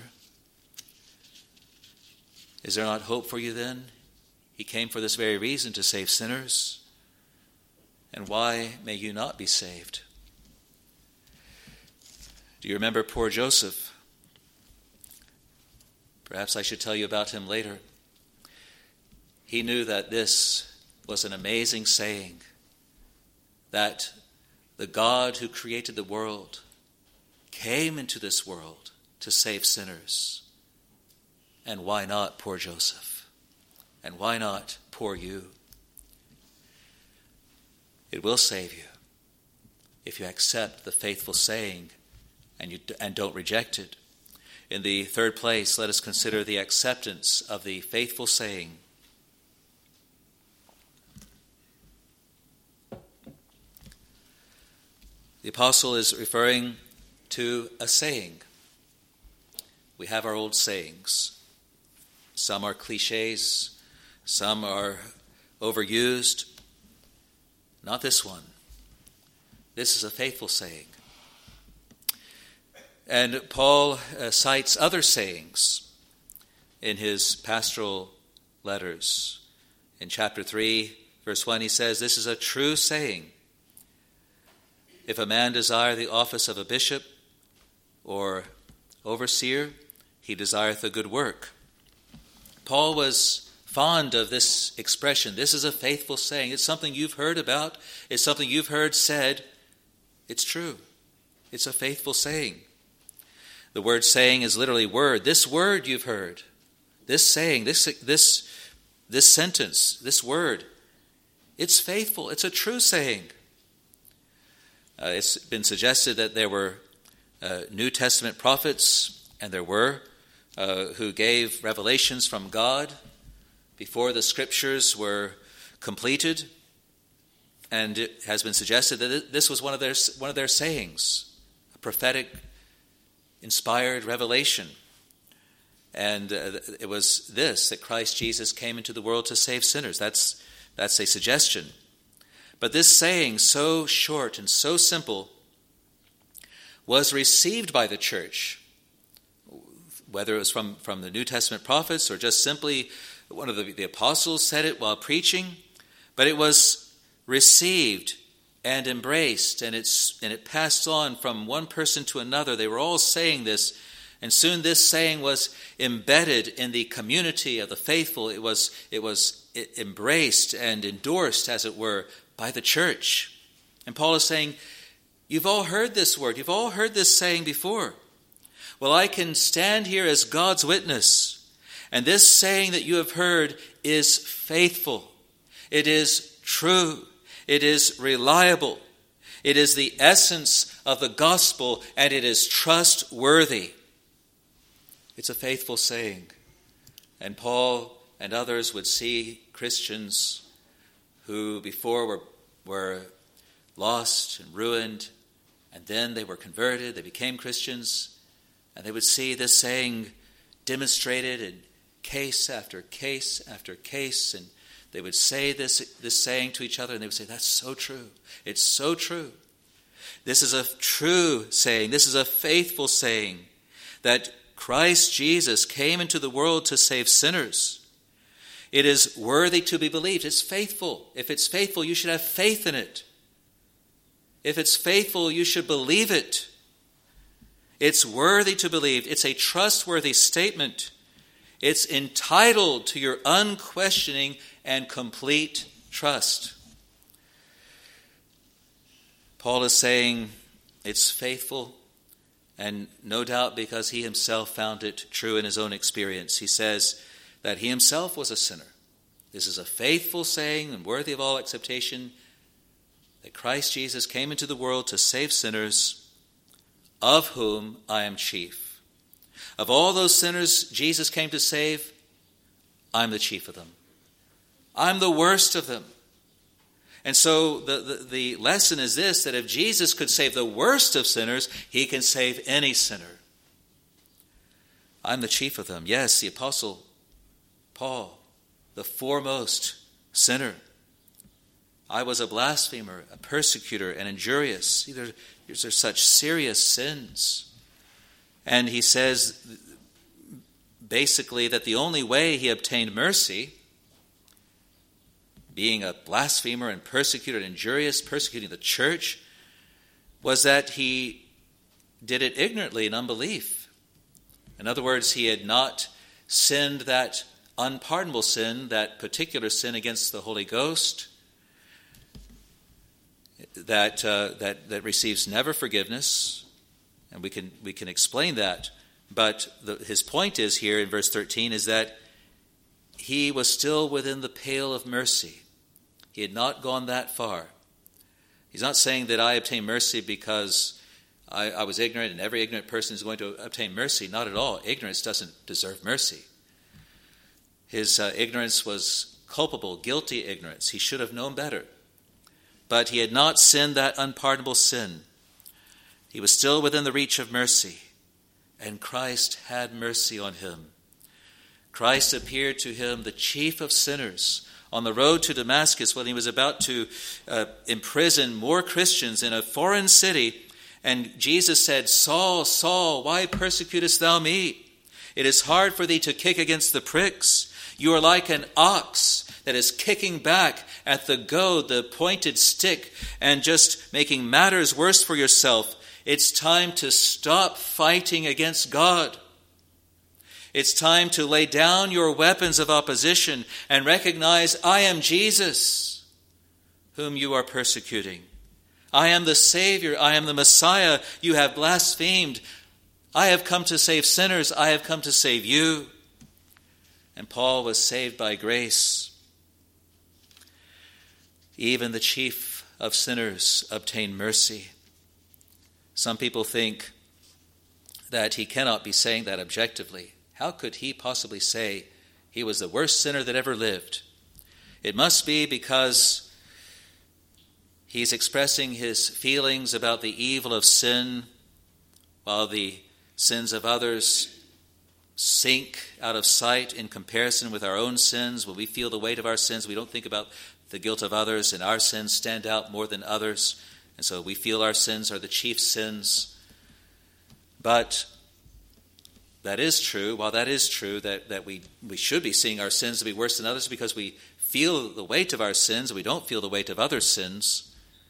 Is there not hope for you then? He came for this very reason, to save sinners. And why may you not be saved? Do you remember poor Joseph? Perhaps I should tell you about him later. He knew that this was an amazing saying, that the God who created the world came into this world to save sinners. And why not poor Joseph? And why not poor you? It will save you if you accept the faithful saying and you and don't reject it. In the third place, let us consider the acceptance of the faithful saying. The apostle is referring to a saying. We have our old sayings. Some are cliches. Some are overused. Not this one. This is a faithful saying. And Paul uh, cites other sayings in his pastoral letters. In chapter three, verse one, he says, "This is a true saying. If a man desire the office of a bishop or overseer, he desireth a good work." Paul was fond of this expression. This is a faithful saying. It's something you've heard about. It's something you've heard said. It's true. It's a faithful saying. The word saying is literally word. This word you've heard, this saying, this this this sentence, this word, it's faithful. It's a true saying. Uh, it's been suggested that there were uh, New Testament prophets, and there were, uh, who gave revelations from God. before the scriptures were completed, and it has been suggested that this was one of their one of their sayings, a prophetic, inspired revelation. And uh, it was this, that Christ Jesus came into the world to save sinners. That's, that's a suggestion. But this saying, so short and so simple, was received by the church, whether it was from, from the New Testament prophets or just simply one of the, the apostles said it while preaching, but it was received and embraced, and it's and it passed on from one person to another. They were all saying this, and soon this saying was embedded in the community of the faithful. It was it was embraced and endorsed, as it were, by the church. And Paul is saying, you've all heard this word. You've all heard this saying before. Well, I can stand here as God's witness. And this saying that you have heard is faithful. It is true. It is reliable. It is the essence of the gospel, and it is trustworthy. It's a faithful saying. And Paul and others would see Christians who before were, were lost and ruined, and then they were converted, they became Christians, and they would see this saying demonstrated in case after case after case, and they would say this, this saying to each other, and they would say, that's so true. It's so true. This is a true saying. This is a faithful saying that Christ Jesus came into the world to save sinners. It is worthy to be believed. It's faithful. If it's faithful, you should have faith in it. If it's faithful, you should believe it. It's worthy to believe. It's a trustworthy statement. It's entitled to your unquestioning and complete trust. Paul is saying it's faithful, and no doubt because he himself found it true in his own experience. He says that he himself was a sinner. This is a faithful saying and worthy of all acceptation, that Christ Jesus came into the world to save sinners, of whom I am chief. Of all those sinners Jesus came to save, I'm the chief of them. I'm the worst of them. And so the, the, the lesson is this, that if Jesus could save the worst of sinners, he can save any sinner. I'm the chief of them. Yes, the Apostle Paul, the foremost sinner. I was a blasphemer, a persecutor, and injurious. These are, these are such serious sins. And he says basically that the only way he obtained mercy, being a blasphemer and persecutor and injurious, persecuting the church, was that he did it ignorantly in unbelief. In other words, he had not sinned that unpardonable sin, that particular sin against the Holy Ghost, that uh, that that receives never forgiveness. And we can we can explain that. But the, his point is here in verse thirteen is that he was still within the pale of mercy. He had not gone that far. He's not saying that I obtain mercy because I, I was ignorant and every ignorant person is going to obtain mercy. Not at all. Ignorance doesn't deserve mercy. His uh, ignorance was culpable, guilty ignorance. He should have known better. But he had not sinned that unpardonable sin. He was still within the reach of mercy, and Christ had mercy on him. Christ appeared to him, the chief of sinners, on the road to Damascus when he was about to uh, imprison more Christians in a foreign city. And Jesus said, Saul, Saul, why persecutest thou me? It is hard for thee to kick against the pricks. You are like an ox that is kicking back at the goad, the pointed stick, and just making matters worse for yourself. It's time to stop fighting against God. It's time to lay down your weapons of opposition and recognize, I am Jesus, whom you are persecuting. I am the Savior. I am the Messiah you have blasphemed. I have come to save sinners. I have come to save you. And Paul was saved by grace. Even the chief of sinners obtained mercy. Some people think that he cannot be saying that objectively. How could he possibly say He was the worst sinner that ever lived. It must be because he's expressing his feelings about the evil of sin while the sins of others sink out of sight in comparison with our own sins. When we feel the weight of our sins, we don't think about the guilt of others, and our sins stand out more than others. And so we feel our sins are the chief sins. But that is true. While that is true, that, that we, we should be seeing our sins to be worse than others because we feel the weight of our sins, we don't feel the weight of other sins.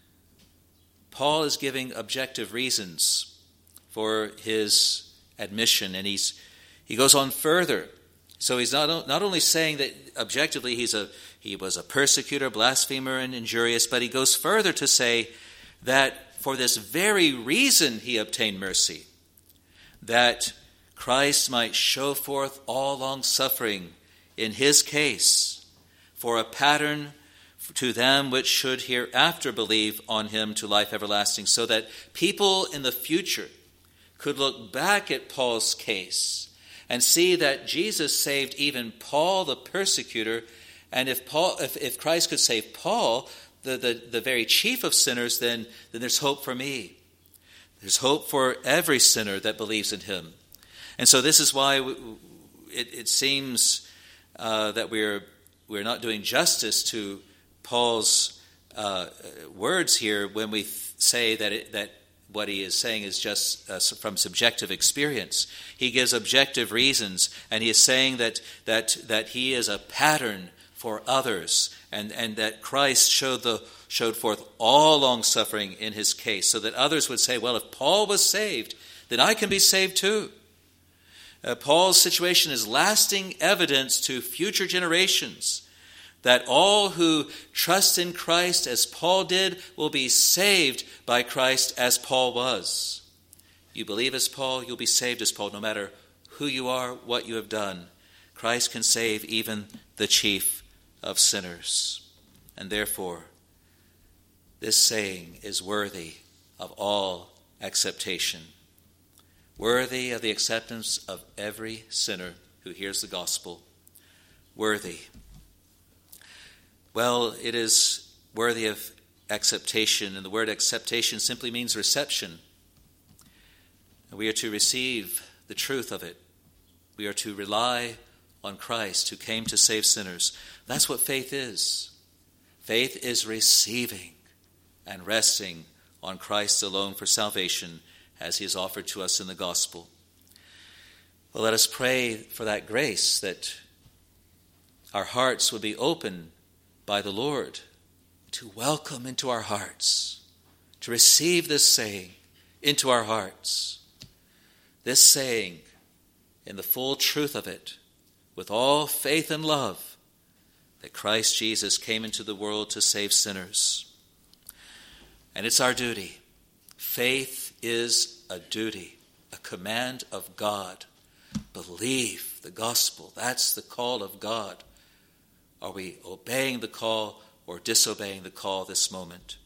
Paul is giving objective reasons for his admission, and he's he goes on further. So he's not not only saying that objectively he's a he was a persecutor, blasphemer, and injurious, but he goes further to say that for this very reason he obtained mercy, that Christ might show forth all long-suffering in his case, for a pattern to them which should hereafter believe on him to life everlasting, so that people in the future could look back at Paul's case and see that Jesus saved even Paul the persecutor. And if Paul, if, if Christ could save Paul, the, the, the very chief of sinners, then, then there's hope for me. There's hope for every sinner that believes in him. And so this is why it, it seems uh, that we're we're not doing justice to Paul's uh, words here when we th- say that it, that what he is saying is just uh, from subjective experience. He gives objective reasons, and he is saying that that that he is a pattern for others, and, and that Christ showed the showed forth all long suffering in his case, so that others would say, well, if Paul was saved, then I can be saved too. Uh, Paul's situation is lasting evidence to future generations that all who trust in Christ as Paul did will be saved by Christ as Paul was. You believe as Paul, you'll be saved as Paul, no matter who you are, what you have done. Christ can save even the chief of sinners. And therefore, this saying is worthy of all acceptation, worthy of the acceptance of every sinner who hears the gospel, worthy. Well, it is worthy of acceptation, and the word acceptation simply means reception. And we are to receive the truth of it. We are to rely on Christ who came to save sinners. That's what faith is. Faith is receiving and resting on Christ alone for salvation as he is offered to us in the gospel. Well, let us pray for that grace, that our hearts would be open by the Lord to welcome into our hearts, to receive this saying into our hearts. This saying, in the full truth of it, with all faith and love, that Christ Jesus came into the world to save sinners. And it's our duty. Faith is a duty, a command of God. Believe the gospel. That's the call of God. Are we obeying the call or disobeying the call this moment?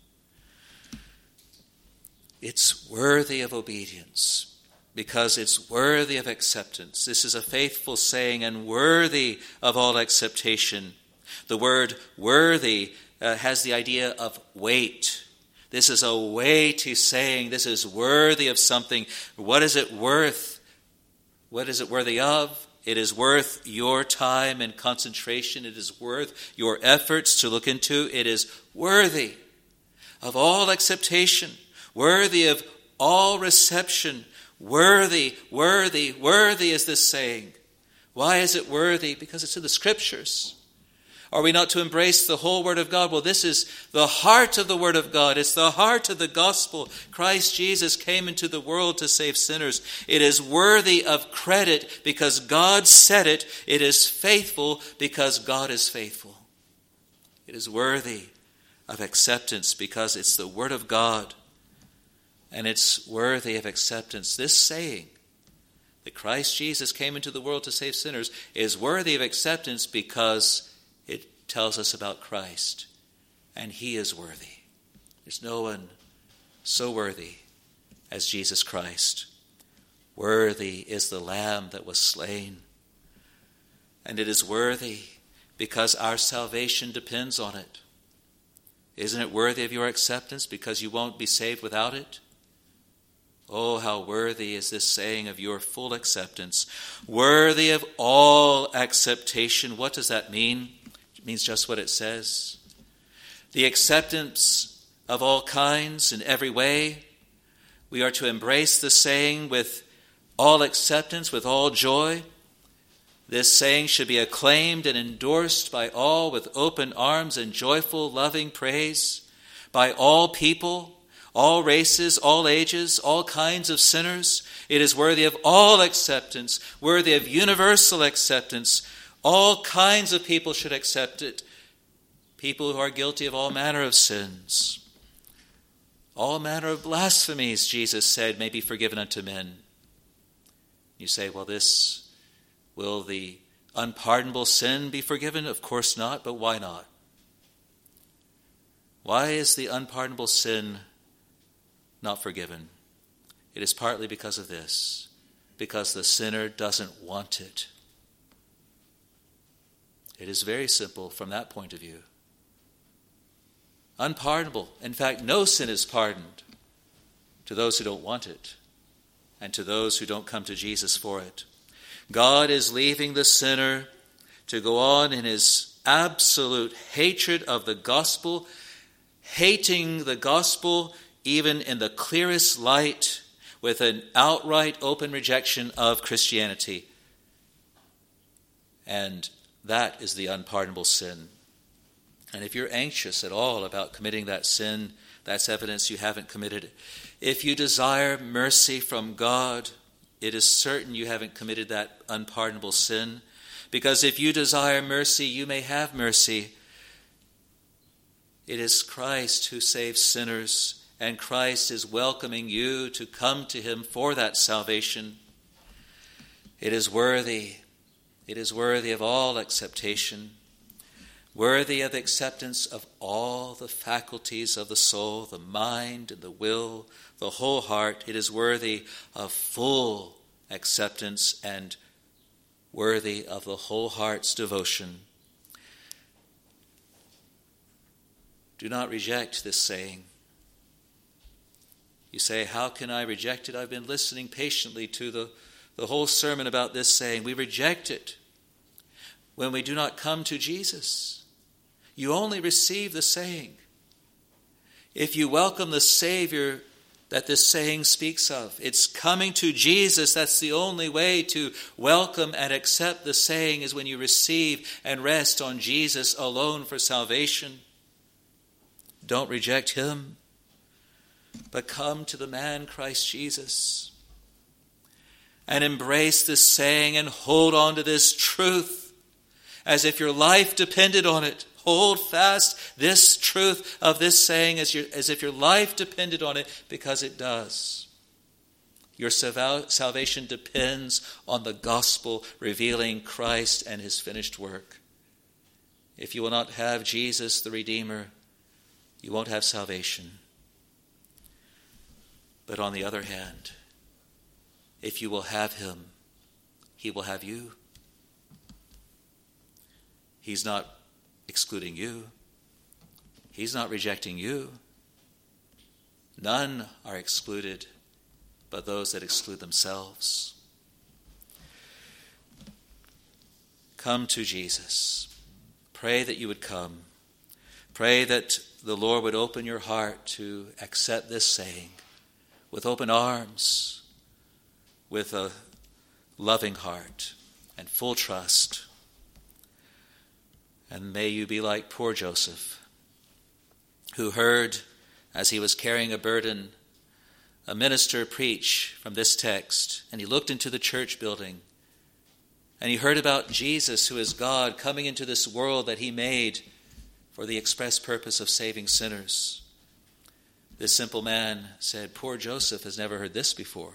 It's worthy of obedience because it's worthy of acceptance. This is a faithful saying and worthy of all acceptation. The word worthy uh, has the idea of weight. This is a weighty saying. This is worthy of something. What is it worth? What is it worthy of? It is worth your time and concentration. It is worth your efforts to look into. It is worthy of all acceptation, worthy of all reception. Worthy, worthy, worthy is this saying. Why is it worthy? Because it's in the Scriptures. Are we not to embrace the whole Word of God? Well, this is the heart of the Word of God. It's the heart of the gospel. Christ Jesus came into the world to save sinners. It is worthy of credit because God said it. It is faithful because God is faithful. It is worthy of acceptance because it's the Word of God. And it's worthy of acceptance. This saying, that Christ Jesus came into the world to save sinners, is worthy of acceptance because it tells us about Christ, and he is worthy. There's no one so worthy as Jesus Christ. Worthy is the Lamb that was slain. And it is worthy because our salvation depends on it. Isn't it worthy of your acceptance because you won't be saved without it? Oh, how worthy is this saying of your full acceptance. Worthy of all acceptation. What does that mean? It means just what it says. The acceptance of all kinds in every way. We are to embrace the saying with all acceptance, with all joy. This saying should be acclaimed and endorsed by all with open arms and joyful, loving praise, by all people, all races, all ages, all kinds of sinners. It is worthy of all acceptance, worthy of universal acceptance. All kinds of people should accept it. People who are guilty of all manner of sins. All manner of blasphemies, Jesus said, may be forgiven unto men. You say, well, this, will the unpardonable sin be forgiven? Of course not, but why not? Why is the unpardonable sin not forgiven? It is partly because of this, because the sinner doesn't want it. It is very simple from that point of view. Unpardonable. In fact, no sin is pardoned to those who don't want it and to those who don't come to Jesus for it. God is leaving the sinner to go on in his absolute hatred of the gospel, hating the gospel even in the clearest light, with an outright open rejection of Christianity. And that is the unpardonable sin. And if you're anxious at all about committing that sin, that's evidence you haven't committed it. If you desire mercy from God, it is certain you haven't committed that unpardonable sin. Because if you desire mercy, you may have mercy. It is Christ who saves sinners, and Christ is welcoming you to come to him for that salvation. It is worthy. It is worthy of all acceptation. Worthy of acceptance of all the faculties of the soul, the mind and the will, the whole heart. It is worthy of full acceptance and worthy of the whole heart's devotion. Do not reject this saying. You say, how can I reject it? I've been listening patiently to the, the whole sermon about this saying. We reject it when we do not come to Jesus. You only receive the saying if you welcome the Savior that this saying speaks of. It's coming to Jesus. That's the only way to welcome and accept the saying, is when you receive and rest on Jesus alone for salvation. Don't reject him, but come to the man Christ Jesus and embrace this saying and hold on to this truth as if your life depended on it. Hold fast this truth of this saying as, your, as if your life depended on it, because it does. Your salvation depends on the gospel revealing Christ and his finished work. If you will not have Jesus the Redeemer, you won't have salvation. But on the other hand, if you will have him, he will have you. He's not excluding you. He's not rejecting you. None are excluded but those that exclude themselves. Come to Jesus. Pray that you would come. Pray that the Lord would open your heart to accept this saying with open arms, with a loving heart and full trust. And may you be like poor Joseph, who heard, as he was carrying a burden, a minister preach from this text, and he looked into the church building, and he heard about Jesus, who is God, coming into this world that he made for the express purpose of saving sinners. This simple man said, poor Joseph has never heard this before.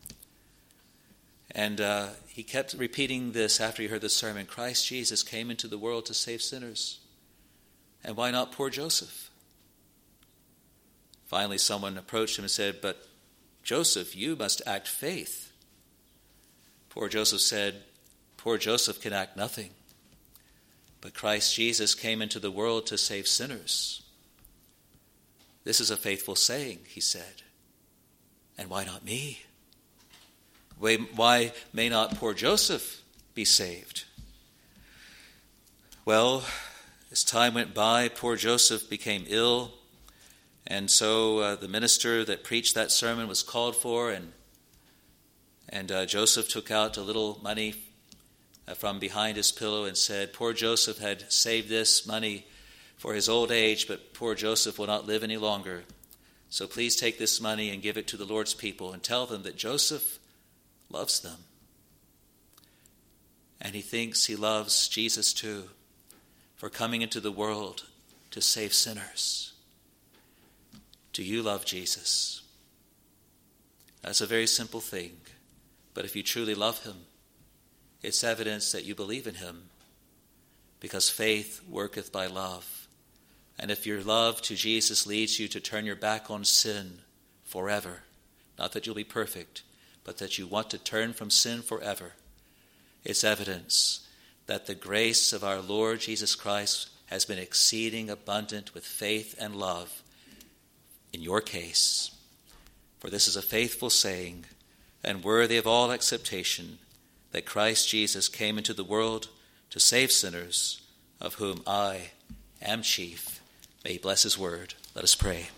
And uh, he kept repeating this after he heard the sermon. Christ Jesus came into the world to save sinners. And why not poor Joseph? Finally, someone approached him and said, but Joseph, you must act faith. Poor Joseph said, poor Joseph can act nothing. But Christ Jesus came into the world to save sinners. This is a faithful saying, he said. And why not me? Why may not poor Joseph be saved? Well, as time went by, poor Joseph became ill, and so uh, the minister that preached that sermon was called for, and and uh, Joseph took out a little money uh, from behind his pillow and said, poor Joseph had saved this money for his old age, but poor Joseph will not live any longer. So please take this money and give it to the Lord's people and tell them that Joseph loves them. And he thinks he loves Jesus too, for coming into the world to save sinners. Do you love Jesus? That's a very simple thing. But if you truly love him, it's evidence that you believe in him, because faith worketh by love. And if your love to Jesus leads you to turn your back on sin forever, not that you'll be perfect, but that you want to turn from sin forever, it's evidence that the grace of our Lord Jesus Christ has been exceeding abundant with faith and love in your case. For this is a faithful saying and worthy of all acceptation, that Christ Jesus came into the world to save sinners, of whom I am chief. May he bless his word. Let us pray.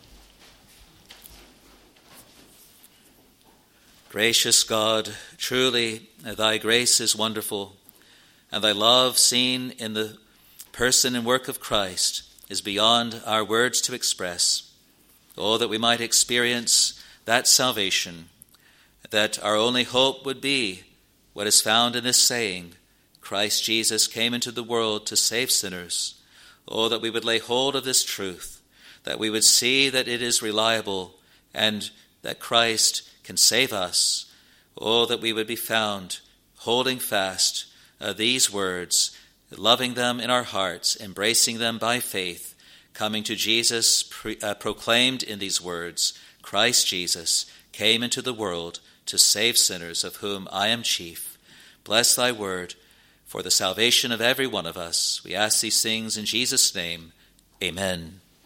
Gracious God, truly thy grace is wonderful, and thy love seen in the person and work of Christ is beyond our words to express. Oh, that we might experience that salvation, that our only hope would be what is found in this saying, Christ Jesus came into the world to save sinners. Oh, that we would lay hold of this truth, that we would see that it is reliable and that Christ can save us. Oh, that we would be found holding fast uh, these words, loving them in our hearts, embracing them by faith, coming to Jesus pre- uh, proclaimed in these words, Christ Jesus came into the world to save sinners, of whom I am chief. Bless thy word for the salvation of every one of us. We ask these things in Jesus' name. Amen.